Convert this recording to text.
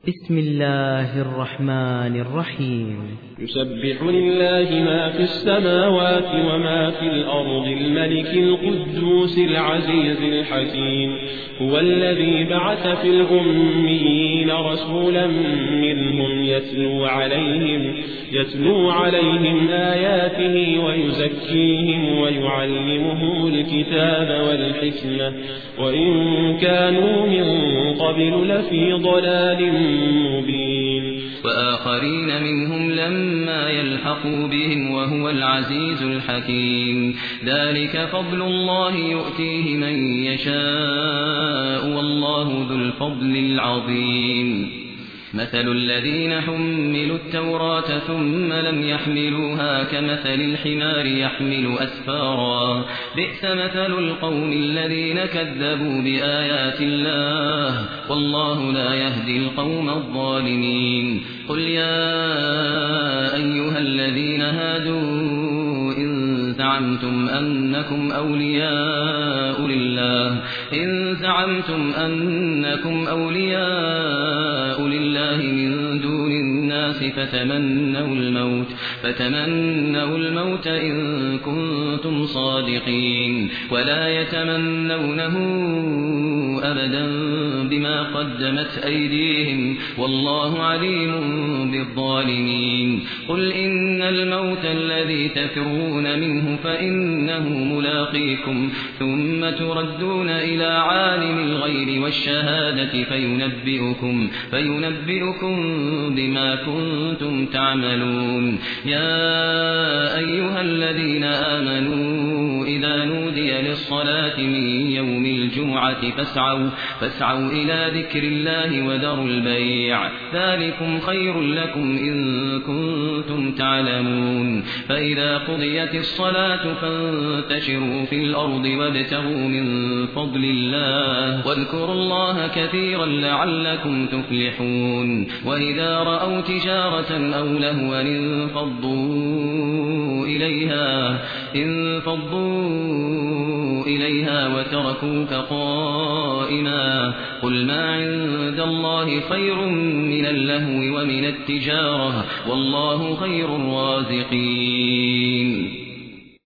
بسم الله الرحمن الرحيم. يسبح لله ما في السماوات وما في الأرض الملك القدوس العزيز الحكيم. هو الذي بعث في الأميين رسولا منهم يتلو عليهم آياته ويزكيهم ويعلمهم الكتاب والحكمة وإن كانوا من قبل لفي ضلال مبين. وآخرين منهم لما يلحقوا بهم وهو العزيز الحكيم. ذلك فضل الله يؤتيه من يشاء والله ذو الفضل العظيم. مثل الذين حملوا التوراة ثم لم يحملوها كمثل الحمار يحمل أسفارا بئس مثل القوم الذين كذبوا بآيات الله والله لا يهدي القوم الظالمين. قل يا أيها الذين هادوا إن زعمتم أنكم أولياء لله من دون الناس فتمنوا الموت إن كنتم صادقين ولا يتمنونه أبدا بما قدمت أيديهم والله عليم بالظالمين. قل إن الموت الذي تفرون منه فإنه ملاقيكم ثم تردون إلى عالم الغيب والشهادة فينبئكم بما كنتم تعملون. يا أيها الذين آمنوا إذا نودي للصلاة من يوم الجمعة فاسعوا إلى ذكر الله وذروا البيع ذلكم خير لكم إن كنتم تعلمون. فإذا قضيت الصلاة فانتشروا في الأرض وابتغوا من فضل الله واذكروا الله كثيرا لعلكم تفلحون. وإذا رأوا تجارة أو لهوا انفضوا إليها وتركوك قائما. قل ما عند الله خير من اللهو ومن التجارة والله خير الرازقين.